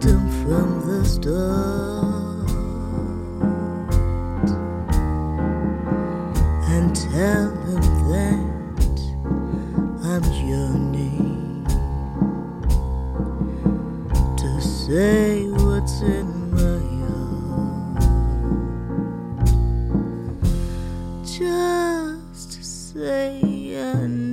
him from the start and tell him that I'm yearning to say what's in my heart, just to say I know.